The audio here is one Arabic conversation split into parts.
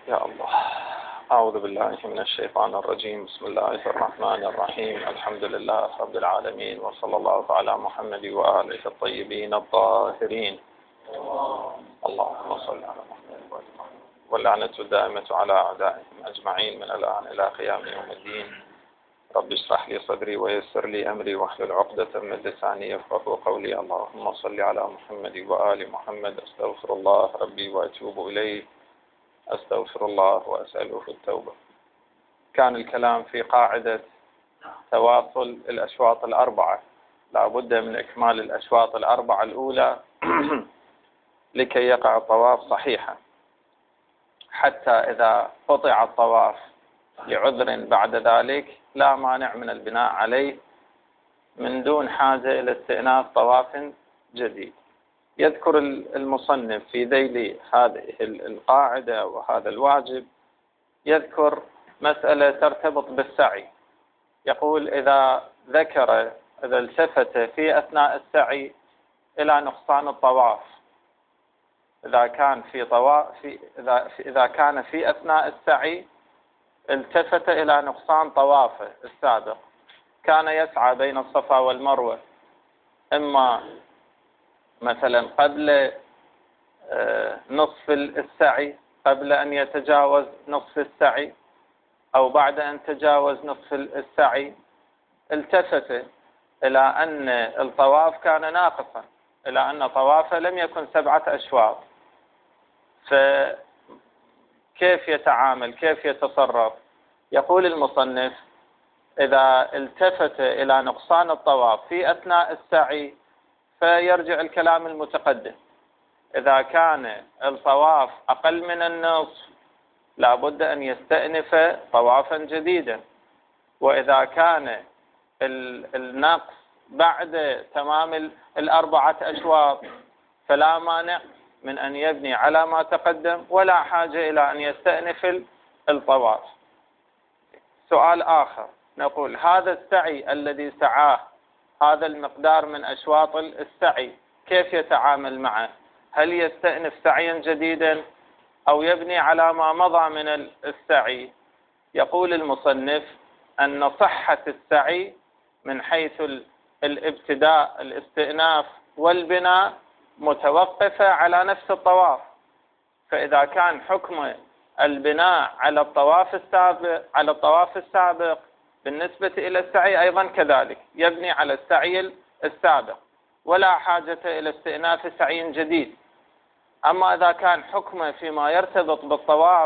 يا الله. أعوذ بالله من الشيطان الرجيم. بسم الله الرحمن الرحيم. الحمد لله رب العالمين، وصلى الله على محمد وآله الطيبين الطاهرين. اللهم صل على محمد وآل محمد، واللعنة الدائمة على أعدائهم أجمعين من الآن إلى قيام يوم الدين. رب اشرح لي صدري ويسر لي أمري واحلل عقدة من لساني يفقهوا قولي. اللهم صل على محمد وآل محمد. أستغفر الله ربي وأتوب إليه، أستغفر الله وأسأله التوبة. كان الكلام في قاعدة تواصل الأشواط الأربعة. لا بد من إكمال الأشواط الأربعة الأولى لكي يقع الطواف صحيحا، حتى إذا قطع الطواف لعذر بعد ذلك لا مانع من البناء عليه من دون حاجة إلى استئناف طواف جديد. يذكر المصنف في ذيل هذه القاعدة وهذا الواجب، يذكر مسألة ترتبط بالسعي. يقول إذا التفت في أثناء السعي إلى نقصان الطواف، إذا كان في أثناء السعي التفت إلى نقصان طوافه السابق، كان يسعى بين الصفا والمروة، إما مثلا قبل نصف السعي، قبل أن يتجاوز نصف السعي، أو بعد أن تجاوز نصف السعي، التفت إلى أن الطواف كان ناقصا، إلى أن طوافه لم يكن 7 أشواط، فكيف يتعامل؟ كيف يتصرف؟ يقول المصنف: إذا التفت إلى نقصان الطواف في أثناء السعي فيرجع الكلام المتقدم. إذا كان الطواف أقل من النصف لا بد أن يستأنف طوافا جديدا، وإذا كان النقص بعد تمام 4 أشواط فلا مانع من أن يبني على ما تقدم، ولا حاجة إلى أن يستأنف الطواف. سؤال آخر، نقول هذا السعي الذي سعاه، هذا المقدار من أشواط السعي، كيف يتعامل معه؟ هل يستأنف سعيا جديدا أو يبني على ما مضى من السعي؟ يقول المصنف أن صحة السعي من حيث الابتداء، الاستئناف والبناء، متوقفة على نفس الطواف. فإذا كان حكم البناء على الطواف السابق بالنسبة إلى السعي أيضا كذلك، يبني على السعي السابق ولا حاجة إلى استئناف سعي جديد. أما إذا كان حكمه فيما يرتبط بالطواف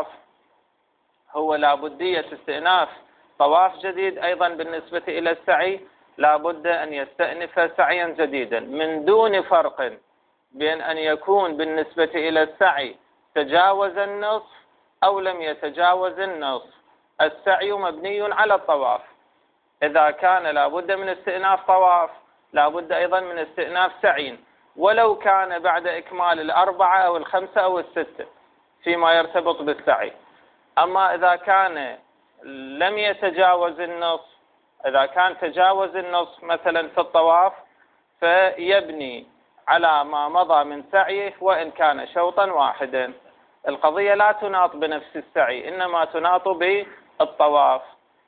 هو لابدية استئناف طواف جديد، أيضا بالنسبة إلى السعي لابد أن يستأنف سعيا جديدا، من دون فرق بين أن يكون بالنسبة إلى السعي تجاوز النصف أو لم يتجاوز النصف. السعي مبني على الطواف. إذا كان لابد من استئناف طواف لابد أيضا من استئناف سعي، ولو كان بعد إكمال 4 أو 5 أو 6 فيما يرتبط بالسعي. أما إذا كان لم يتجاوز النصف، إذا كان تجاوز النصف مثلا في الطواف، فيبني على ما مضى من سعيه وإن كان شوطا واحدا. القضية لا تناط بنفس السعي، إنما تناط بالطواف.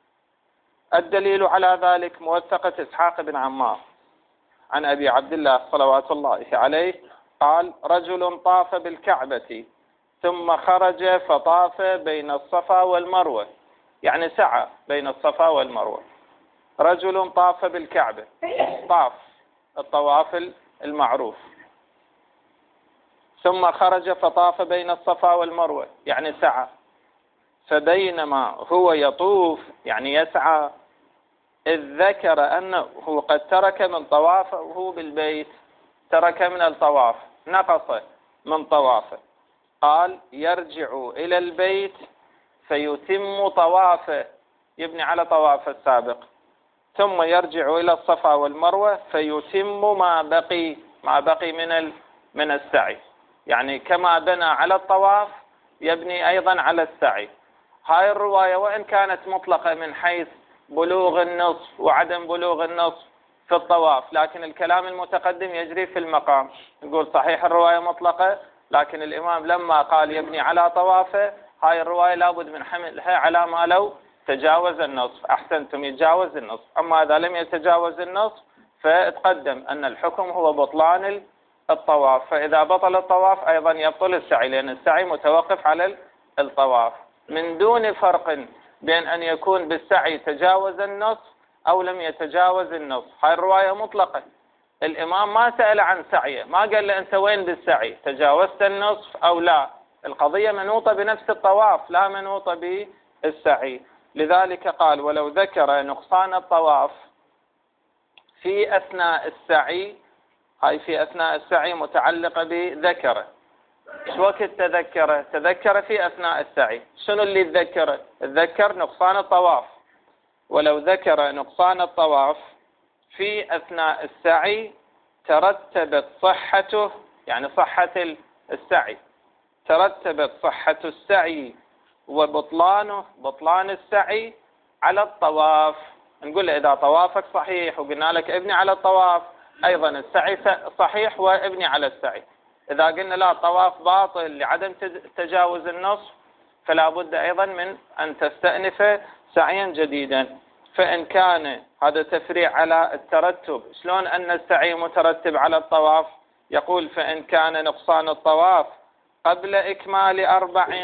الدليل على ذلك موثقة إسحاق بن عمار عن أبي عبد الله صلوات الله عليه قال: رجل طاف بالكعبة ثم خرج فطاف بين الصفا والمروة، يعني سعى بين الصفا والمروة. رجل طاف بالكعبة، طاف الطواف المعروف، ثم خرج فطاف بين الصفا والمروة، يعني سعى. فبينما هو يطوف، يعني يسعى، إذ ذكر أنه قد ترك من طوافه بالبيت، ترك من الطواف، نقص من طوافه، قال: يرجع إلى البيت فيتم طوافه، يبني على طوافه السابق، ثم يرجع إلى الصفا والمروة فيتم ما بقي من السعي. يعني كما بنى على الطواف يبني أيضا على السعي. هاي الرواية وإن كانت مطلقة من حيث بلوغ النصف وعدم بلوغ النصف في الطواف، لكن الكلام المتقدم يجري في المقام. نقول صحيح الرواية مطلقة، لكن الإمام لما قال يبني على طوافه، هاي الرواية لابد من حملها على ما لو تجاوز النصف. أحسنتم، يتجاوز النصف. أما إذا لم يتجاوز النصف فتقدم أن الحكم هو بطلان الطواف، فإذا بطل الطواف أيضا يبطل السعي، لأن السعي متوقف على الطواف، من دون فرق بين أن يكون بالسعي تجاوز النصف أو لم يتجاوز النصف. هاي الرواية مطلقة. الإمام ما سأل عن سعيه، ما قال له أنت وين بالسعي، تجاوزت النصف أو لا. القضية منوطة بنفس الطواف، لا منوطة بالسعي. لذلك قال ولو ذكر نقصان الطواف في أثناء السعي، هاي في أثناء السعي متعلقة بذكره. شو وقت تذكره؟ تذكر في أثناء السعي. شنو اللي تذكره؟ تذكر نقصان الطواف. ولو ذكر نقصان الطواف في أثناء السعي ترتبت صحته، يعني صحة السعي، ترتبت صحة السعي وبطلانه، بطلان السعي على الطواف. نقول له إذا طوافك صحيح وقلنا لك ابني على الطواف، أيضا السعي صحيح وابني على السعي. إذا قلنا لا الطواف باطل لعدم تجاوز النصف، فلا بد أيضا من أن تستأنف سعيا جديدا. فإن كان هذا تفريع على الترتب، شلون أن السعي مترتب على الطواف؟ يقول فإن كان نقصان الطواف قبل إكمال 4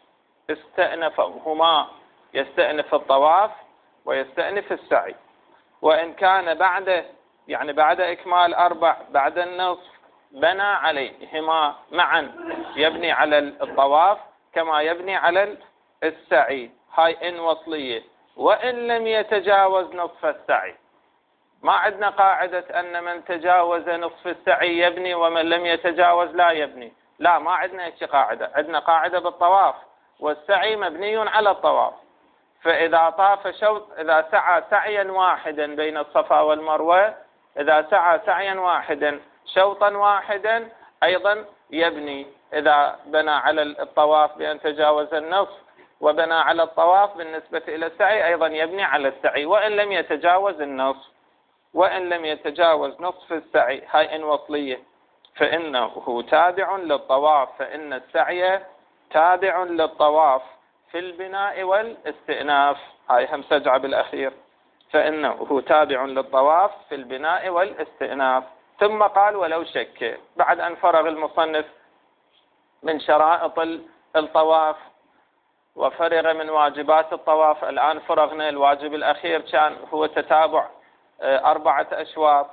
استأنفهما، يستأنف الطواف ويستأنف السعي. وإن كان بعد، يعني بعد إكمال 4 بعد النصف، بنى عليهما معا، يبني على الطواف كما يبني على السعي. هاي إن وصلية. وإن لم يتجاوز نصف السعي، ما عندنا قاعدة أن من تجاوز نصف السعي يبني ومن لم يتجاوز لا يبني، لا، ما عندنا هيك قاعدة. عندنا قاعدة بالطواف، والسعي مبني على الطواف. فإذا طاف شوط، إذا سعى سعيا واحدا بين الصفا والمروة، إذا سعى سعيا واحدا شوطا واحدا أيضا يبني. إذا بنى على الطواف بأن تجاوز النصف وبنى على الطواف بالنسبة إلى السعي أيضا يبني على السعي، وإن لم يتجاوز النصف، وإن لم يتجاوز نصف السعي. هاي إن وصلية. فإنه تابع للطواف، فإن السعي تابع للطواف في البناء والاستئناف. هاي هم سجع بالأخير. فإنه تابع للطواف في البناء والاستئناف. ثم قال ولو شك، بعد أن فرغ المصنف من شرائط الطواف وفرغ من واجبات الطواف، الآن فرغنا الواجب الأخير كان هو تتابع 4 أشواط.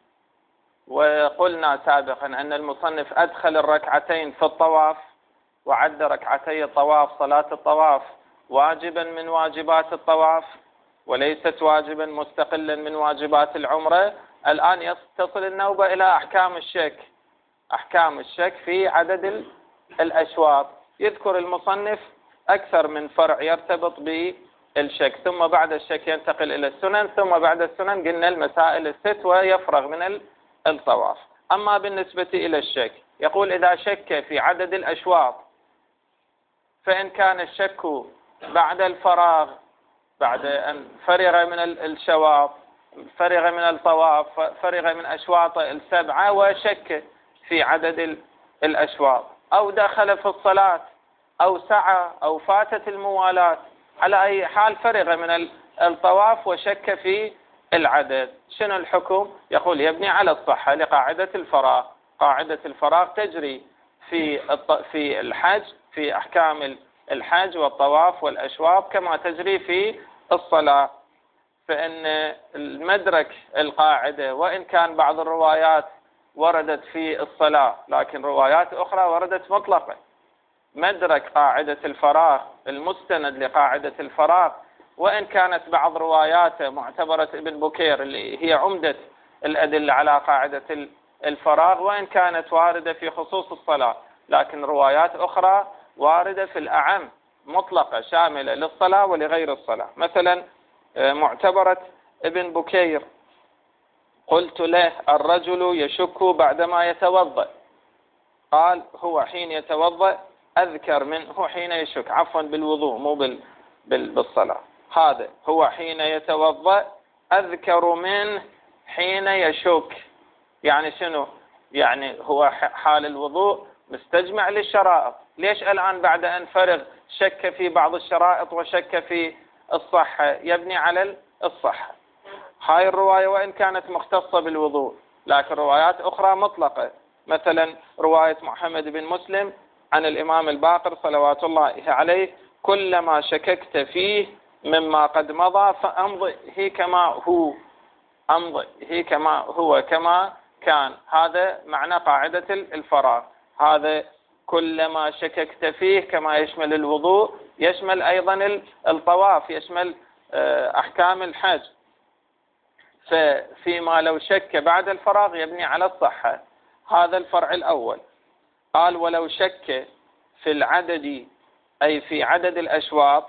وقلنا سابقا أن المصنف أدخل الركعتين في الطواف، وعد ركعتي الطواف صلاة الطواف واجبا من واجبات الطواف، وليست واجبا مستقلا من واجبات العمرة. الآن تصل النوبة إلى أحكام الشك، أحكام الشك في عدد الأشواط. يذكر المصنف أكثر من فرع يرتبط بالشك، ثم بعد الشك ينتقل إلى السنن، ثم بعد السنن قلنا المسائل الست ويفرغ من الطواف. أما بالنسبة إلى الشك، يقول إذا شك في عدد الأشواط، فإن كان الشك بعد الفراغ، بعد أن فرغ من الشواط، فرغ من الطواف، فرغ من أشواط 7 وشك في عدد الأشواط، أو دخل في الصلاة أو سعى أو فاتت الموالاة، على أي حال فرغ من الطواف وشك في العدد، شنو الحكم؟ يقول يبني على الصحة لقاعدة الفراغ. قاعدة الفراغ تجري في الحج، في أحكام الحج والطواف والأشواط كما تجري في الصلاة. فإن المدرك القاعدة، وإن كان بعض الروايات وردت في الصلاة لكن روايات أخرى وردت مطلقة، مدرك قاعدة الفراغ المستند لقاعدة الفراغ، وإن كانت بعض رواياته معتبرة ابن بكير اللي هي عمدة الأدلة على قاعدة الفراغ، وإن كانت واردة في خصوص الصلاة، لكن روايات أخرى واردة في الأعم مطلقة شاملة للصلاة ولغير الصلاة. مثلا معتبرة ابن بكير، قلت له الرجل يشك بعدما يتوضأ، قال هو حين يتوضأ أذكر منه حين يشك، عفوا بالوضوء مو بالصلاة. هذا هو حين يتوضأ أذكر منه حين يشك، يعني شنو؟ يعني هو حال الوضوء مستجمع للشرائط، ليش الآن بعد أن فرغ شك في بعض الشرائط وشك في الصحة يبني على الصحة؟ هاي الرواية وإن كانت مختصة بالوضوء، لكن روايات أخرى مطلقة، مثلا رواية محمد بن مسلم عن الإمام الباقر صلوات الله عليه: كلما شككت فيه مما قد مضى فأمضه كما هو، أمضه كما هو كما كان. هذا معنى قاعدة الفراغ. هذا كلما شككت فيه كما يشمل الوضوء، يشمل أيضا الطواف، يشمل أحكام الحج. فيما لو شك بعد الفراغ يبني على الصحة. هذا الفرع الأول. قال: ولو شك في العدد، أي في عدد الأشواط،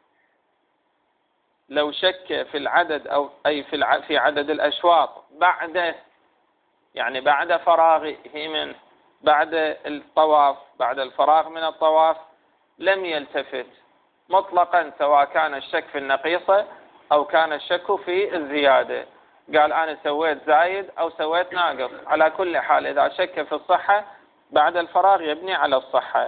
لو شك في العدد أو أي في عدد الأشواط بعد، يعني بعد فراغه منه، بعد الطواف، بعد الفراغ من الطواف، لم يلتفت مطلقا، سواء كان الشك في النقيصة أو كان الشك في الزيادة. قال: أنا سويت زايد أو سويت ناقص، على كل حال إذا شك في الصحة بعد الفراغ يبني على الصحة.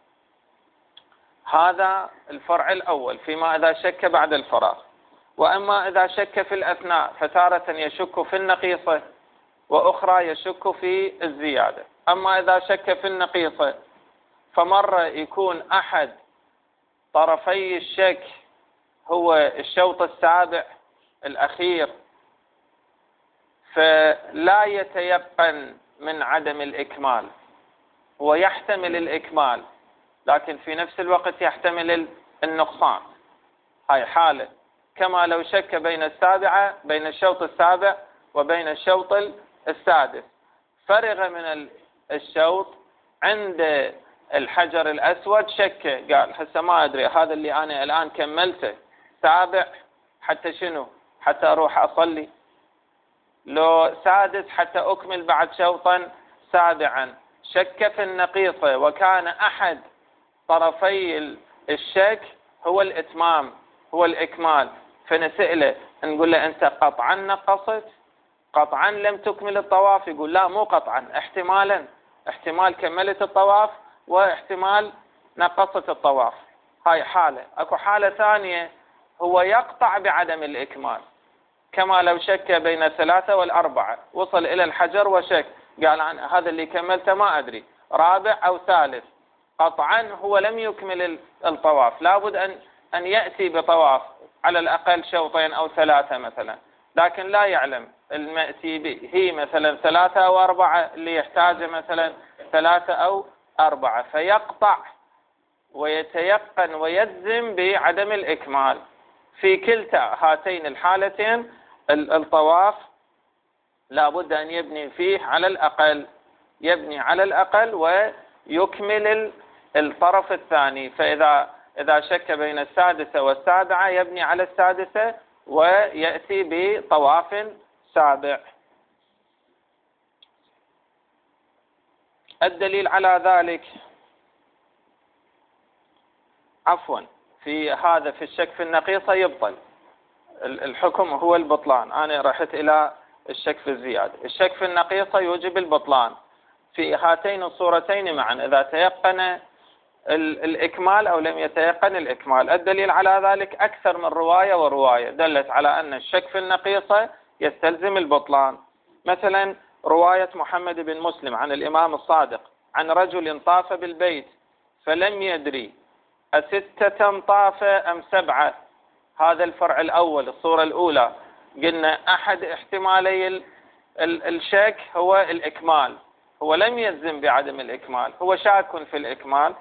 هذا الفرع الأول فيما إذا شك بعد الفراغ. وأما إذا شك في الأثناء، فتارة يشك في النقيصة وأخرى يشك في الزيادة. أما إذا شك في النقيصة، فمرة يكون أحد طرفي الشك هو الشوط السابع الأخير، فلا يتيقن من عدم الإكمال، ويحتمل الإكمال لكن في نفس الوقت يحتمل النقصان. هاي حالة كما لو شك بين الشوط السابع وبين الشوط السادس، فرغ من الشوط عند الحجر الأسود، شك، قال: هسه ما أدري هذا اللي أنا الآن كملته سابع حتى شنو؟ حتى أروح أصلي، لو سادس حتى أكمل بعد شوطا سابعا. شك في النقيصة، وكان أحد طرفي الشك هو الإتمام، هو الإكمال، فنسأله نقول له: أنت قطعا نقصت؟ قطعا لم تكمل الطواف؟ يقول: لا، مو قطعا، احتمالا، احتمال كملت الطواف واحتمال نقصت الطواف. هاي حالة. أكو حالة ثانية هو يقطع بعدم الإكمال، كما لو شك بين 3 و4، وصل إلى الحجر وشك، قال: عن هذا اللي كملته ما أدري رابع أو ثالث. قطعا هو لم يكمل الطواف، لابد أن يأتي بطواف على الأقل شوطين أو 3 مثلا، لكن لا يعلم المأتي به هي مثلا 3 أو 4، اللي يحتاجه مثلا 3 أو 4، فيقطع ويتيقن ويجزم بعدم الإكمال. في كلتا هاتين الحالتين الطواف لابد أن يبني فيه على الأقل، يبني على الأقل ويكمل الطرف الثاني. فإذا شك بين السادسة والسابعة يبني على السادسة ويأتي بطواف سابع. الدليل على ذلك، في الشك في النقيصة يبطل، الحكم هو البطلان. أنا رحت إلى الشك في الزيادة. الشك في النقيصة يوجب البطلان في هاتين الصورتين معا، إذا تيقن الإكمال أو لم يتيقن الإكمال. الدليل على ذلك أكثر من رواية ورواية دلت على أن الشك في النقيصة يستلزم البطلان. مثلا رواية محمد بن مسلم عن الإمام الصادق عن رجل طاف بالبيت فلم يدري 6 طاف أم 7. هذا الفرع الأول، الصورة الأولى. قلنا أحد احتمالي الشك هو الإكمال، هو لم يجزم بعدم الإكمال، هو شاك في الإكمال.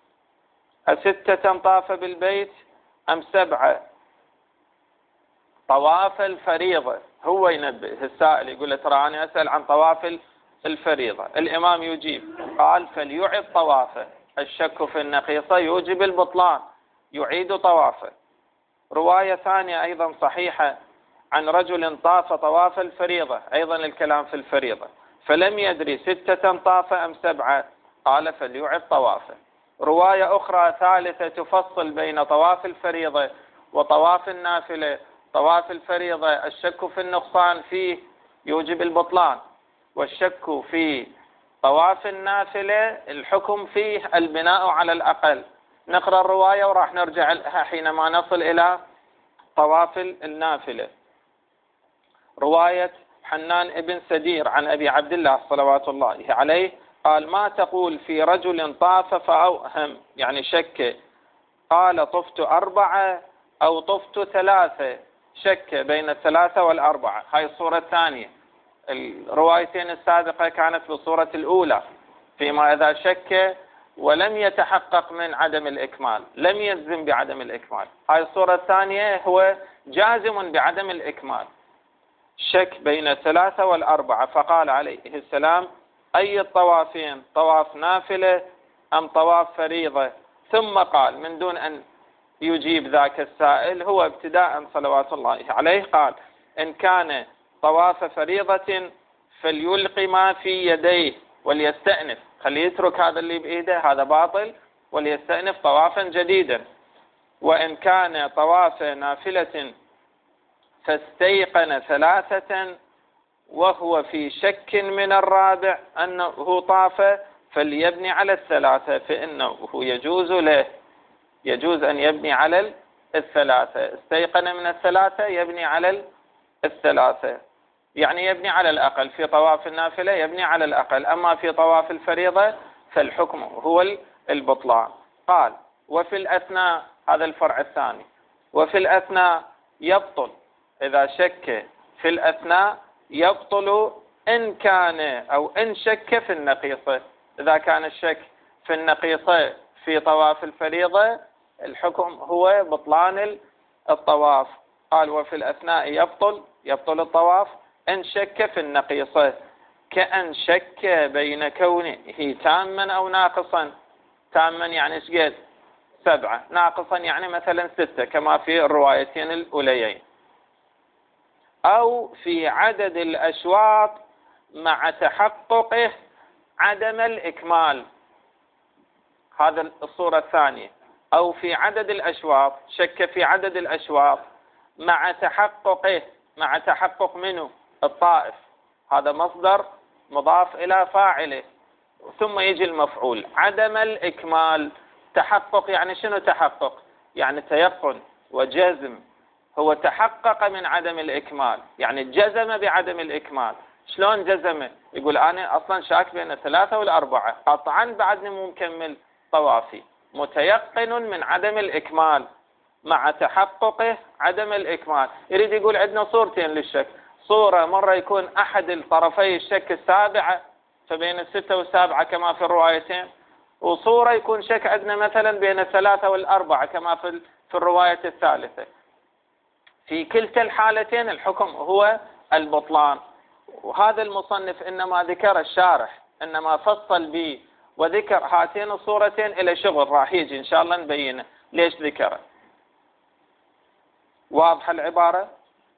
6 طاف بالبيت أم 7 طواف الفريضة. هو ينبه السائل، يقول: ترى أنا أسأل عن طواف الفريضة. الإمام يجيب قال: فليعد طوافه. الشك في النقيصة يوجب البطلان، يعيد طوافه. رواية ثانية أيضا صحيحة عن رجل طاف طواف الفريضة، أيضا الكلام في الفريضة، فلم يدري 6 طاف أم 7، قال: فليعد طوافه. رواية أخرى ثالثة تفصل بين طواف الفريضة وطواف النافلة. طواف الفريضة الشك في النقصان فيه يوجب البطلان، والشك في طواف النافلة الحكم فيه البناء على الأقل. نقرأ الرواية وراح نرجع لها حينما نصل إلى طواف النافلة. رواية حنان ابن سدير عن أبي عبد الله صلوات الله عليه قال: ما تقول في رجل طاف فأوهم، يعني شك، قال: طفت 4 أو طفت 3، شك بين 3 والأربعة. هاي الصورة الثانية. الروايتين السابقة كانت بالصورة الأولى، فيما إذا شك ولم يتحقق من عدم الإكمال، لم يجزم بعدم الإكمال. هاي الصورة الثانية هو جازم بعدم الإكمال، شك بين 3 والأربعة. فقال عليه السلام: أي الطوافين، طواف نافلة أم طواف فريضة؟ ثم قال من دون أن يجيب ذاك السائل، هو ابتداء صلوات الله عليه قال: إن كان طواف فريضة فليلقي ما في يديه وليستأنف، خليه يترك هذا اللي بإيده، هذا باطل، وليستأنف طوافا جديدا. وإن كان طواف نافلة فاستيقن 3 وهو في شك من الرابع أنه طاف فليبني على 3، فإنه يجوز أن يبني على 3. استيقن من 3 يبني على 3، يعني يبني على الأقل. في طواف النافلة يبني على الأقل، أما في طواف الفريضة فالحكم هو البطلان. قال: وفي الأثناء، هذا الفرع الثاني، وفي الأثناء يبطل، إذا شك في الأثناء يبطل إن كان أو إن شك في النقيصة. إذا كان الشك في النقيصة في طواف الفريضة الحكم هو بطلان الطواف. قال: وفي الأثناء يبطل الطواف إن شك في النقيصة، كأن شك بين كونه تاما أو ناقصا. تاما يعني ايش قد؟ 7، ناقصا يعني مثلا 6 كما في الروايتين الأوليين. أو في عدد الأشواط مع تحققه عدم الإكمال، هذا الصورة الثانية. أو في عدد الأشواط، شك في عدد الأشواط مع تحققه، مع تحقق منه الطائف، هذا مصدر مضاف إلى فاعله، ثم يجي المفعول. عدم الإكمال، تحقق يعني شنو تحقق؟ يعني تيقن وجزم، هو تحقق من عدم الإكمال، يعني جزم بعدم الإكمال. شلون جزم؟ يقول أنا أصلا شاك بين 3 والأربعة، قطعا بعدني مو مكمل طوافي، متيقن من عدم الإكمال مع تحققه عدم الإكمال. يريد يقول عندنا صورتين للشك، صورة مرة يكون أحد الطرفي الشك 7 فبين 6 و7 كما في الروايتين، وصورة يكون شك عندنا مثلا بين 3 والأربعة كما في الرواية الثالثة. في كلتا الحالتين الحكم هو البطلان. وهذا المصنف إنما ذكر الشارح، إنما فصل به وذكر هاتين الصورتين إلى شغل راح يجي إن شاء الله نبينه ليش ذكره. واضح العبارة؟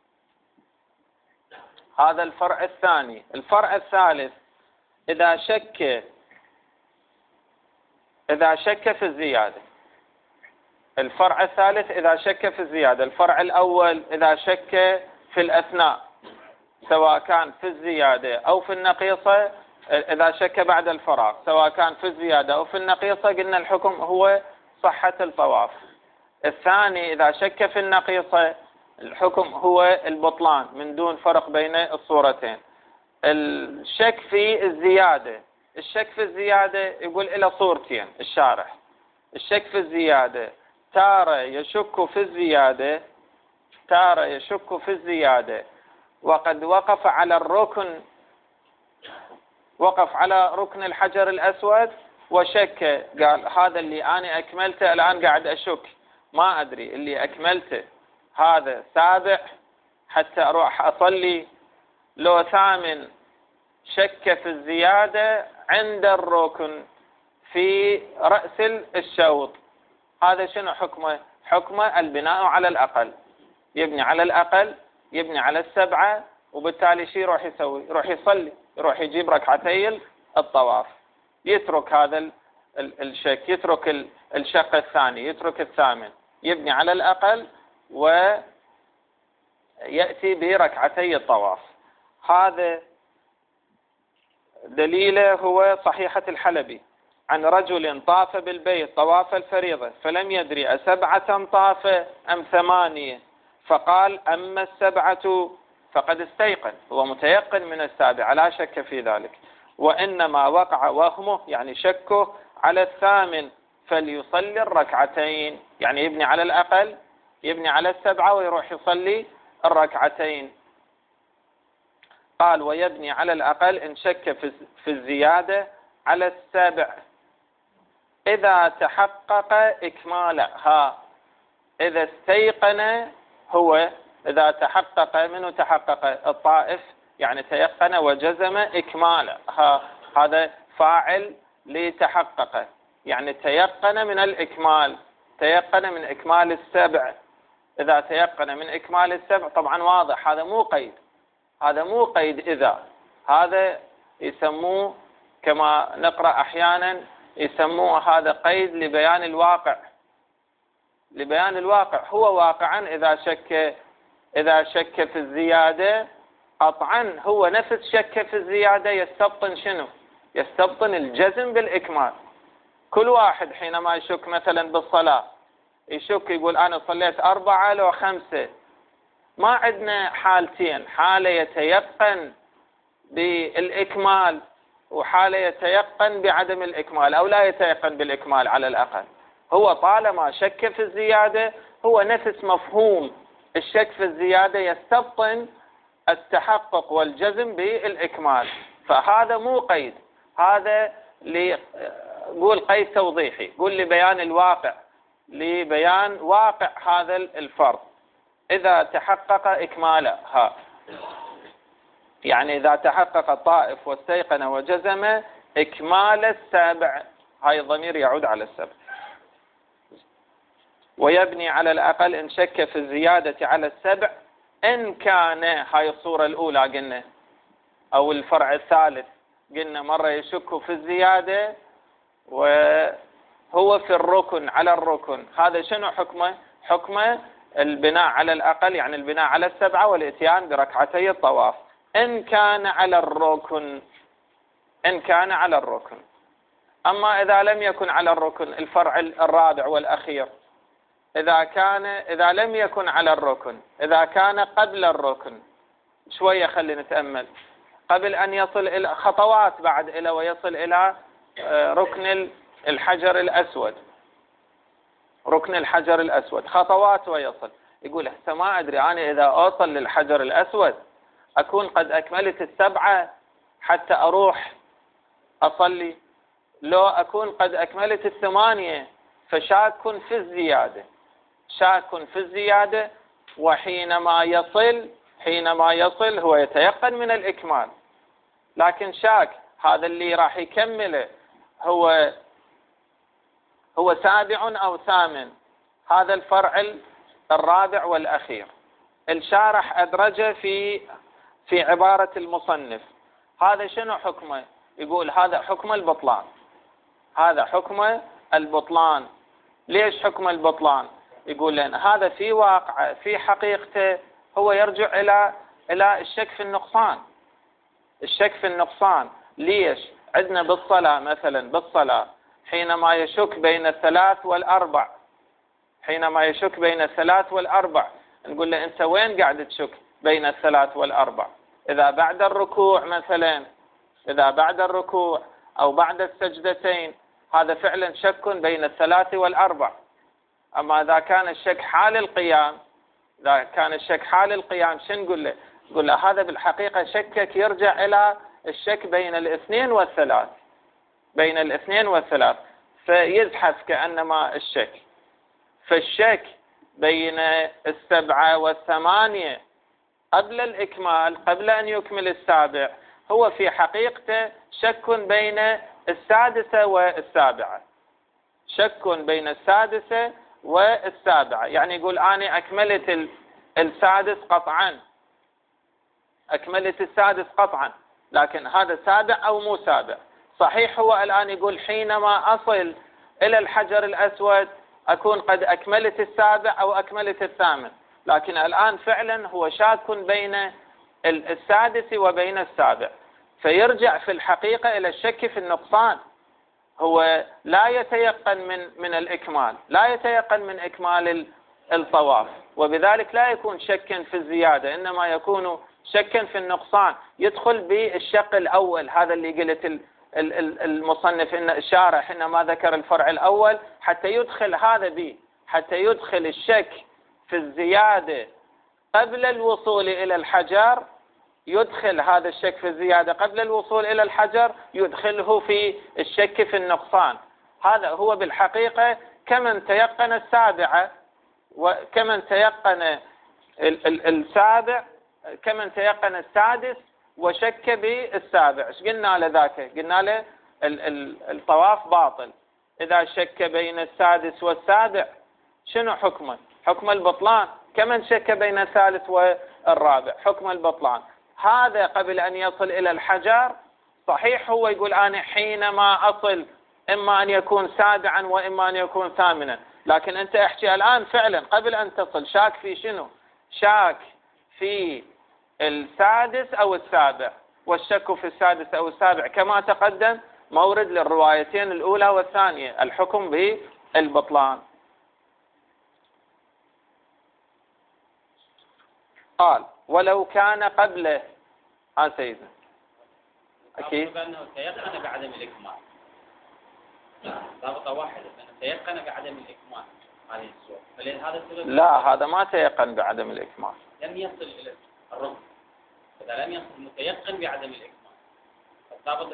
هذا الفرع الثاني. الفرع الثالث: إذا شك في الزيادة. الفرع الثالث إذا شك في الزيادة. الفرع الأول إذا شك في الأثناء، سواء كان في الزيادة أو في النقيصة. إذا شك بعد الفراغ سواء كان في الزيادة أو في النقيصة، قلنا الحكم هو صحة الطواف. الثاني إذا شك في النقيصة الحكم هو البطلان من دون فرق بين الصورتين. الشك في الزيادة، الشك في الزيادة يقول إلى صورتين الشارح. الشك في الزيادة تارة يشك في الزيادة، تارة يشك في الزيادة وقد وقف على الركن، وقف على ركن الحجر الأسود وشك، قال هذا اللي أنا أكملته الآن قاعد أشك، ما أدري اللي أكملته هذا 7 حتى أروح أصلي لو 8. شك في الزيادة عند الركن في رأس الشوط، هذا شنو حكمه؟ حكمه البناء على الأقل، يبني على الأقل، يبني على 7، وبالتالي شيء يروح يسوي؟ يروح يصلي، يروح يجيب ركعتي الطواف، يترك هذا الشك، يترك الشق الثاني، يترك 8، يبني على الأقل ويأتي بركعتي الطواف. هذا دليله هو صحيحة الحلبي عن رجل طاف بالبيت طواف الفريضة فلم يدري أ7 طاف أم 8، فقال أما ال7 فقد استيقن، هو متيقن من ال7 لا شك في ذلك، وإنما وقع وهمه يعني شكه على ال8 فليصلي الركعتين، يعني يبني على الأقل يبني على ال7 ويروح يصلي الركعتين. قال ويبني على الأقل إن شك في الزيادة على ال7 إذا تحقق إكمالها. إذا استيقن هو، إذا تحقق منه تحقق الطائف يعني تيقن وجزم إكمالها، هذا فاعل لتحقق يعني تيقن من الإكمال، تيقن من إكمال ال7. إذا تيقن من إكمال ال7 طبعا واضح هذا مو قيد، هذا مو قيد إذا، هذا يسموه كما نقرأ أحيانا يسموه هذا قيد لبيان الواقع، لبيان الواقع. هو واقعا إذا شك في الزيادة قطعا هو نفس شك في الزيادة يستبطن شنو؟ يستبطن الجزم بالإكمال. كل واحد حينما يشك مثلا بالصلاة يشك يقول أنا صليت 4 لو 5، ما عندنا حالتين، حالة يتيقن بالإكمال وحالة يتيقن بعدم الإكمال أو لا يتيقن بالإكمال. على الأقل هو طالما شك في الزيادة هو نفس مفهوم الشك في الزيادة يستبطن التحقق والجزم بالإكمال، فهذا مو قيد، هذا قول قيد توضيحي، قول لبيان الواقع، لبيان واقع هذا الفرض. إذا تحقق إكمالها يعني إذا تحقق الطائف واستيقن وجزم إكمال ال7، هاي الضمير يعود على ال7. ويبني على الأقل إن شك في الزيادة على ال7 إن كان، هاي الصورة الأولى قلنا أو الفرع الثالث قلنا مرة يشك في الزيادة وهو في الركن على الركن، هذا شنو حكمه؟ حكمه البناء على الأقل يعني البناء على ال7 والإتيان بركعتي الطواف إن كان على الركن، إن كان على الركن. أما إذا لم يكن على الركن الفرع الرابع والأخير، إذا لم يكن على الركن، إذا كان قبل الركن شوية خلينا نتأمل، قبل أن يصل إلى خطوات بعد إلى ويصل إلى ركن الحجر الأسود، ركن الحجر الأسود خطوات ويصل، يقول هسه ما أدري أنا إذا أوصل للحجر الأسود أكون قد أكملت ال7 حتى أروح أصلي، لو أكون قد أكملت ال8 فشاك في الزيادة، شاك في الزيادة. وحينما يصل هو يتيقن من الإكمال، لكن شاك هذا اللي راح يكمله هو 7 أو 8، هذا الفرع الرابع والأخير. الشارح أدرج في عبارة المصنف، هذا شنو حكمه؟ يقول هذا حكم البطلان، هذا حكم البطلان. ليش حكم البطلان؟ يقول لأن هذا في واقع في حقيقته هو يرجع إلى الشك في النقصان، الشك في النقصان. ليش؟ عندنا بالصلاة مثلا، بالصلاة حينما يشك بين ال3 وال4، حينما يشك بين ال3 وال4 نقول له أنت وين قاعد تشك بين ال3 وال4؟ إذا بعد الركوع مثلا، إذا بعد الركوع أو بعد السجدتين هذا فعلا شك بين ال3 وال4. أما إذا كان الشك حال القيام، إذا كان الشك حال القيام شن نقول له؟ نقول له هذا بالحقيقة شكك يرجع إلى الشك بين الاثنين والثلاث، بين الاثنين والثلاث، فيزحف كأنما الشك. فالشك بين ال7 وال8 قبل الإكمال، قبل أن يكمل ال7 هو في حقيقته شك بين ال6 وال7، شك بين ال6 وال7. يعني يقول أنا أكملت ال6 قطعا، أكملت ال6 قطعا، لكن هذا 7 أو مو 7. صحيح هو الآن يقول حينما أصل إلى الحجر الأسود أكون قد أكملت ال7 أو أكملت ال8، لكن الآن فعلا هو شاك بين ال6 وبين ال7. فيرجع في الحقيقة إلى الشك في النقصان. هو لا يتيقن من الإكمال، لا يتيقن من إكمال الطواف، وبذلك لا يكون شكا في الزيادة، إنما يكون شكا في النقصان. يدخل بالشق الأول، هذا اللي قلت المصنف إن الشارح إنما ذكر الفرع الأول حتى يدخل هذا به، حتى يدخل الشك في الزيادة قبل الوصول إلى الحجر، يدخل هذا الشك في الزيادة قبل الوصول إلى الحجر، يدخله في الشك في النقصان. هذا هو بالحقيقة كمن تيقن السابعة، وكمن تيقن السابع، كمن تيقن السادس وشك بالسابع. ايش قلنا له ذاك؟ قلنا له الطواف باطل إذا شك بين السادس والسابع. شنو حكمه؟ حكم البطلان. كمن شك بين الثالث والرابع حكم البطلان. هذا قبل أن يصل إلى الحجر صحيح هو يقول أنا حينما أصل إما أن يكون سابعا وإما أن يكون ثامنا، لكن أنت احكي الآن فعلا قبل أن تصل شاك في شنو؟ شاك في السادس أو السابع، والشك في السادس أو السابع كما تقدم مورد للروايتين الأولى والثانية، الحكم بالبطلان. قال ولو كان قبله. سيدنا أكيد أنه تيقن بعدم الإكمال، ضابطة واحدة أنه تيقن بعدم الإكمال هذه الصورة، فلهذا السبب لا، هذا ما تيقن بعدم الإكمال، لم يصل إلى الركن. إذا لم يصل متيقن بعدم الإكمال فالضابطة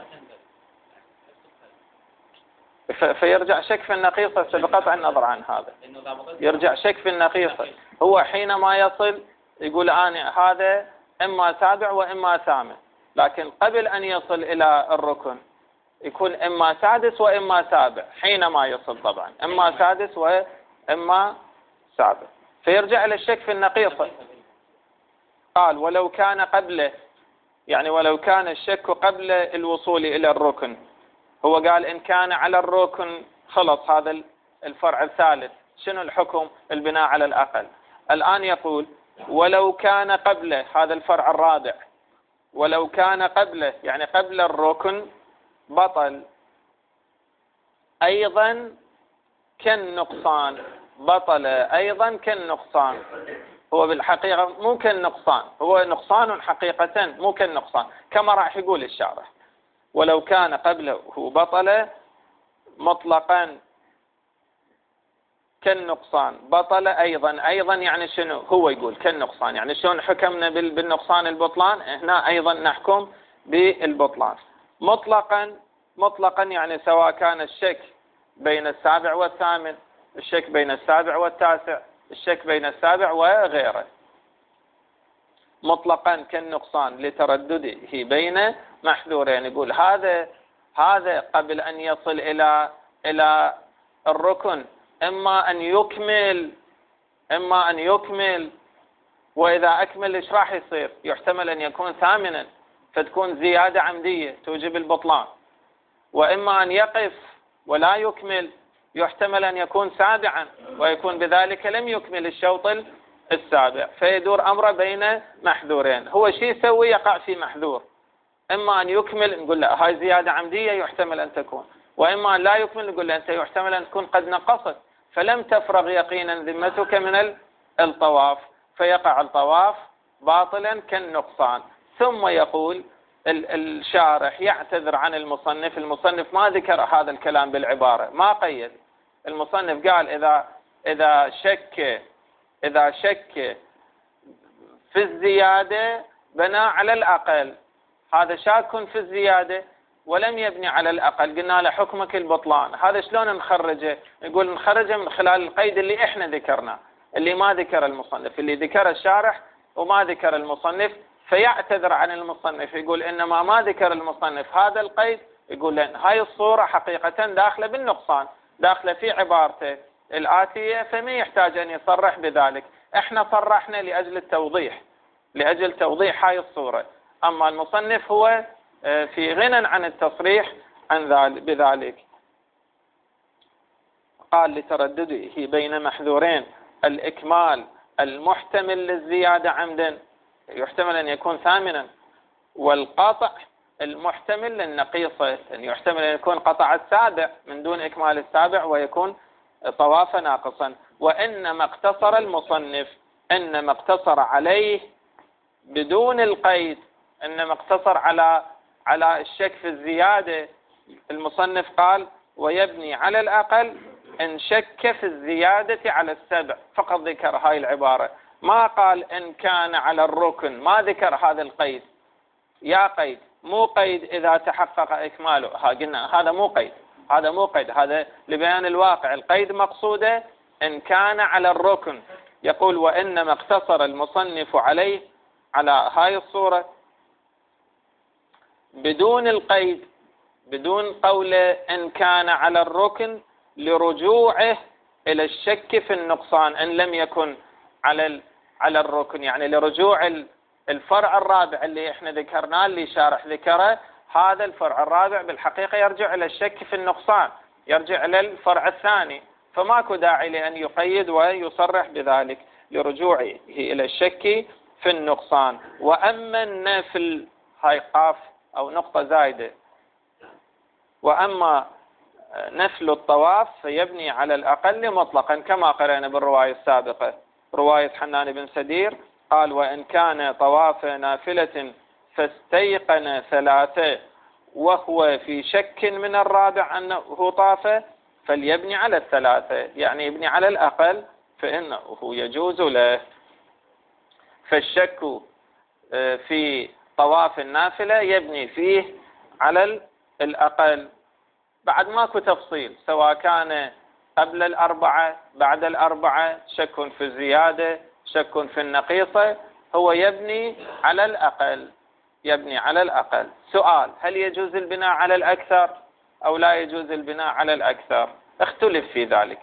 تنزل، فيرجع شك في النقيصة بقطع النظر عن هذا، يرجع شك في النقيصة. هو حينما يصل يقول أنا هذا إما سابع وإما ثامن، لكن قبل أن يصل إلى الركن يكون إما سادس وإما سابع. حينما يصل طبعا إما سادس وإما سابع، فيرجع إلى الشك في النقيصة. قال ولو كان قبله، يعني ولو كان الشك قبل الوصول إلى الركن. هو قال إن كان على الركن خلص هذا الفرع الثالث، شنو الحكم؟ البناء على الأقل. الآن يقول ولو كان قبله، هذا الفرع الرابع، ولو كان قبله يعني قبل الركن بطل أيضا كالنقصان، بطل أيضا كالنقصان. هو بالحقيقة مو كالنقصان، هو نقصان حقيقة مو كالنقصان، كما راح يقول الشارح. ولو كان قبله بطل مطلقا كالنقصان، بطل أيضا يعني شنو؟ هو يقول كالنقصان، يعني شلون حكمنا بالنقصان البطلان، هنا أيضا نحكم بالبطلان. مطلقا يعني سواء كان الشك بين السابع والثامن، الشك بين السابع والتاسع، الشك بين السابع وغيره. مطلقا كالنقصان لتردده بين محذورين. يقول هذا قبل أن يصل إلى الركن إما أن يكمل، وإذا أكمل إيش راح يصير؟ يحتمل أن يكون ثامنا فتكون زيادة عمدية توجب البطلان، وإما أن يقف ولا يكمل، يحتمل أن يكون سابعا ويكون بذلك لم يكمل الشوط السابع، فيدور أمره بين محذورين. هو شيء يسوي؟ يقع في محذور، إما أن يكمل نقول له هاي زيادة عمدية يحتمل أن تكون، وإما أن لا يكمل نقول له أنت يحتمل أن تكون قد نقصت فلم تفرغ يقينا ذمتك من الطواف، فيقع الطواف باطلا كالنقصان. ثم يقول الشارح يعتذر عن المصنف ما ذكر هذا الكلام بالعبارة، ما قيد. المصنف قال إذا شك في الزيادة بنى على الأقل، هذا شاك في الزيادة ولم يبني على الأقل، قلنا له حكمك البطلان. هذا شلون نخرجه؟ يقول نخرجه من خلال القيد اللي احنا ذكرناه، اللي ما ذكر المصنف، اللي ذكر الشارح وما ذكر المصنف، فيعتذر عن المصنف، يقول إنما ما ذكر المصنف هذا القيد، يقول لأن هاي الصورة حقيقة داخلة بالنقصان، داخلة في عبارته الآتية، فما يحتاج أن يصرح بذلك. احنا صرحنا لأجل توضيح هاي الصورة، أما المصنف هو في غنى عن التصريح بذلك. قال لتردده بين محذورين: الإكمال المحتمل للزيادة عمدا يحتمل أن يكون ثامنا، والقطع المحتمل للنقيصة، يعني يحتمل أن يكون قطع السابع من دون إكمال السابع ويكون طواف ناقصا. وإنما اقتصر المصنف، إنما اقتصر عليه بدون القيد، إنما اقتصر على الشك في الزيادة. المصنف قال ويبني على الأقل إن شك في الزيادة على السبع، فقط ذكر هاي العبارة، ما قال إن كان على الركن، ما ذكر هذا القيد. يا قيد مو قيد إذا تحقق إكماله، قلنا هذا مو قيد، هذا مو قيد، هذا لبيان الواقع. القيد مقصوده إن كان على الركن. يقول وإنما اقتصر المصنف عليه على هاي الصورة بدون القيد، بدون قوله إن كان على الركن، لرجوعه إلى الشك في النقصان إن لم يكن على الركن، يعني لرجوع الفرع الرابع اللي احنا ذكرناه، اللي شارح ذكره. هذا الفرع الرابع بالحقيقة يرجع إلى الشك في النقصان، يرجع إلى الفرع الثاني، فماكو داعي لأن يقيد ويصرح بذلك، لرجوعه إلى الشك في النقصان. وأما النفل، هاي قاف أو نقطة زايدة، وأما نفل الطواف فيبني على الأقل مطلقا كما قرأنا بالرواية السابقة، رواية حنان بن سدير قال وإن كان طواف نافلة فاستيقن ثلاثة وهو في شك من الرابع أنه طاف فليبني على الثلاثة، يعني يبني على الأقل فإنه يجوز له. فالشك في طواف النافلة يبني فيه على الأقل، بعد ماكو تفصيل سواء كان قبل الأربعة بعد الأربعة، شك في الزيادة شك في النقيصة، هو يبني على الأقل، يبني على الأقل. سؤال: هل يجوز البناء على الأكثر أو لا يجوز البناء على الأكثر؟ اختلف في ذلك.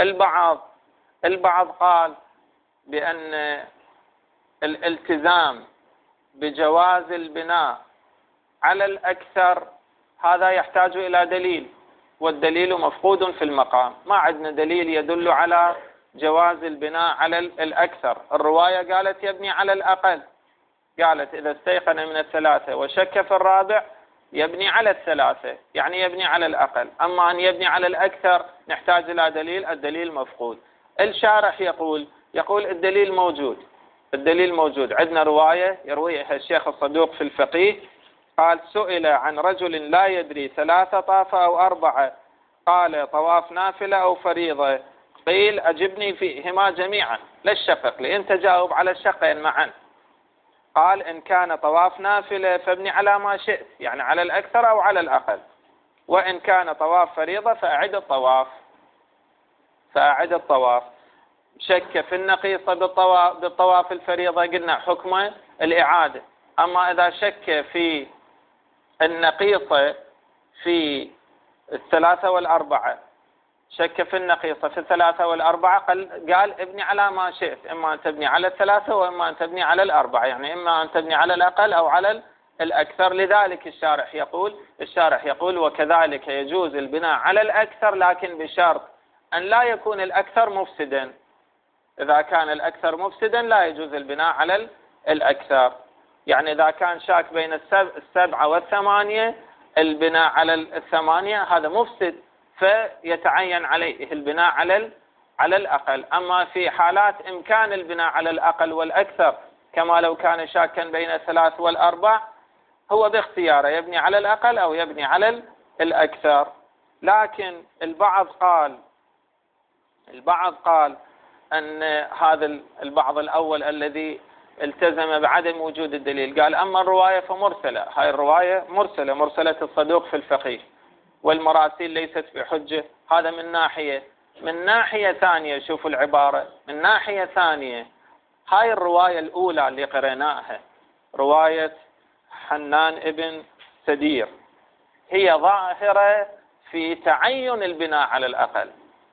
البعض قال بأن الالتزام بجواز البناء على الأكثر هذا يحتاج إلى دليل، والدليل مفقود في المقام، ما عندنا دليل يدل على جواز البناء على الأكثر. الرواية قالت يبني على الأقل، قالت إذا استيقن من الثلاثة وشك في الرابع يبني على الثلاثة، يعني يبني على الأقل. أما أن يبني على الأكثر نحتاج إلى دليل، الدليل مفقود. الشارح يقول الدليل موجود، الدليل موجود. عندنا رواية يرويها الشيخ الصدوق في الفقيه، قال سئل عن رجل لا يدري ثلاثة طاف أو أربعة، قال طواف نافلة أو فريضة، قيل أجبني فيهما جميعا لا الشقق، لأن تجاوب على الشقين معا. قال إن كان طواف نافلة فابني على ما شئت، يعني على الأكثر أو على الأقل، وإن كان طواف فريضة فأعد الطواف. شك في النقيصة بالطواف الفريضة، قلنا حكمه الإعادة. أما إذا شك في النقيصة في الثلاثة والأربعة، شك في النقيصة في الثلاثة والأربعة، قال ابني على ما شئت، إما أن تبني على الثلاثة وإما أن تبني على الأربعة، يعني إما أن تبني على الأقل أو على الأكثر. لذلك الشارح يقول وكذلك يجوز البناء على الأكثر، لكن بشرط أن لا يكون الأكثر مفسدا. إذا كان الأكثر مفسدا لا يجوز البناء على الأكثر، يعني إذا كان شاك بين السبعة والثمانية، البناء على الثمانية هذا مفسد، فيتعين عليه البناء على الأقل. أما في حالات إمكان البناء على الأقل والأكثر، كما لو كان شاكا بين الثلاث والأربع، هو باختياره يبني على الأقل أو يبني على الأكثر. لكن البعض قال أن هذا البعض الأول الذي التزم بعدم وجود الدليل، قال أما الرواية فمرسلة، هاي الرواية مرسلة الصدوق في الفقيه، والمراسيل ليست بحجة. هذا من ناحية ثانية، شوفوا العبارة، من ناحية ثانية هاي الرواية الأولى اللي قرأناها، رواية حنان ابن سدير، هي ظاهرة في تعين البناء على الأقل،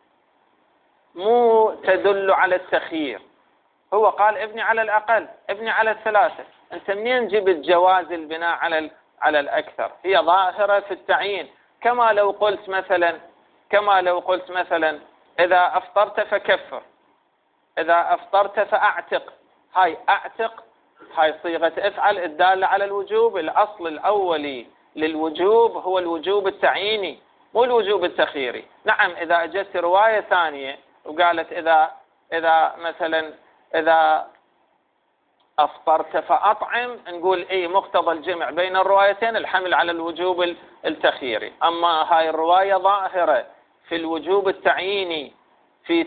مو تدل على التخيير. هو قال ابني على الأقل، ابني على الثلاثة، أنت منين جبت جواز البناء على الأكثر؟ هي ظاهرة في التعيين. كما لو قلت مثلا إذا أفطرت فكفر، إذا أفطرت فأعتق، هاي أعتق هاي صيغة افعل الدالة على الوجوب. الأصل الأولي للوجوب هو الوجوب التعييني مو الوجوب التخييري. نعم إذا أجت رواية ثانية وقالت إذا مثلا إذا أفطرت فأطعم، نقول إيه مقتضى الجمع بين الروايتين الحمل على الوجوب التخييري. أما هاي الرواية ظاهرة في الوجوب التعييني في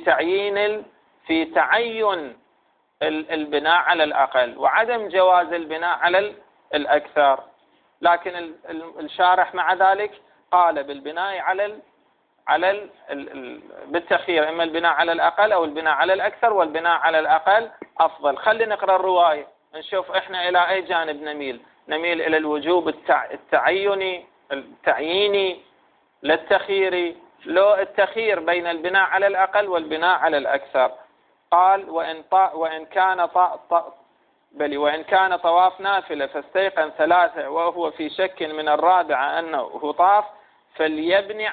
تعين البناء على الأقل وعدم جواز البناء على الأكثر، لكن الشارح مع ذلك قال بالبناء على بالتخيير، إما البناء على الأقل أو البناء على الأكثر، والبناء على الأقل أفضل. خلينا نقرأ الرواية نشوف إحنا إلى أي جانب نميل إلى الوجوب التعييني للتخييري، لو التخيير بين البناء على الأقل والبناء على الأكثر. قال وإن كان طواف نافلة فاستيقن 3 وهو في شك من الرابعة أنه طاف فليبني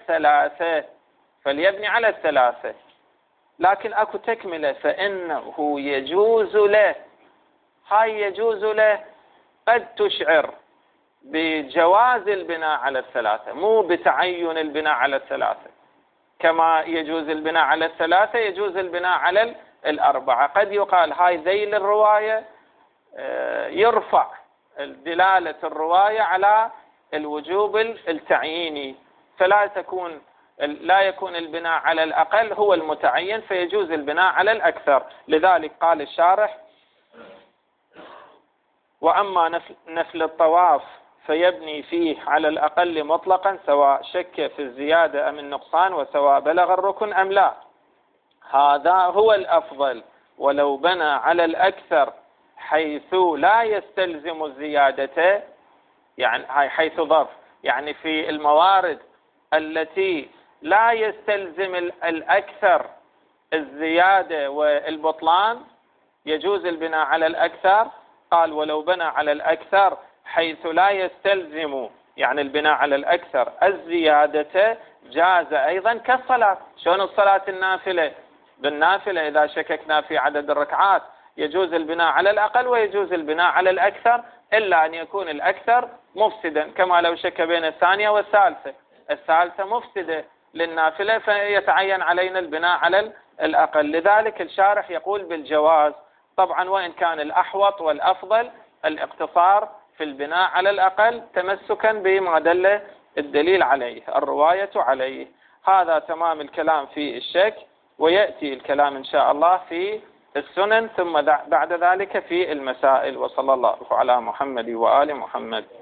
على الثلاثة. لكن أكو تكملة، فإنه يجوز له. هاي يجوز له قد تشعر بجواز البناء على الثلاثة مو بتعين البناء على الثلاثة. كما يجوز البناء على الثلاثة يجوز البناء على الأربعة. قد يقال هاي ذيل الرواية يرفع دلالة الرواية على الوجوب التعييني، لا يكون البناء على الأقل هو المتعين، فيجوز البناء على الأكثر. لذلك قال الشارح: وأما نفل الطواف فيبني فيه على الأقل مطلقا سواء شك في الزيادة أم النقصان وسواء بلغ الركن أم لا. هذا هو الأفضل، ولو بنى على الأكثر حيث لا يستلزم الزيادة، يعني هاي حيث ظرف، يعني في الموارد التي لا يستلزم الأكثر الزيادة والبطلان يجوز البناء على الأكثر. قال: ولو بنى على الأكثر حيث لا يستلزم، يعني البناء على الأكثر، الزيادة، جاز أيضا كالصلاة. شلون الصلاة النافلة؟ بالنافلة إذا شككنا في عدد الركعات يجوز البناء على الأقل ويجوز البناء على الأكثر، إلا أن يكون الأكثر مفسدا، كما لو شك بين الثانية والثالثة. الثالثة مفسدة للنافلة فيتعين علينا البناء على الأقل. لذلك الشارح يقول بالجواز طبعا، وإن كان الأحوط والأفضل الاقتصار في البناء على الأقل تمسكا بما دل الدليل عليه، الرواية عليه. هذا تمام الكلام في الشك، ويأتي الكلام إن شاء الله في السنن، ثم بعد ذلك في المسائل. وصلى الله على محمد وآل محمد.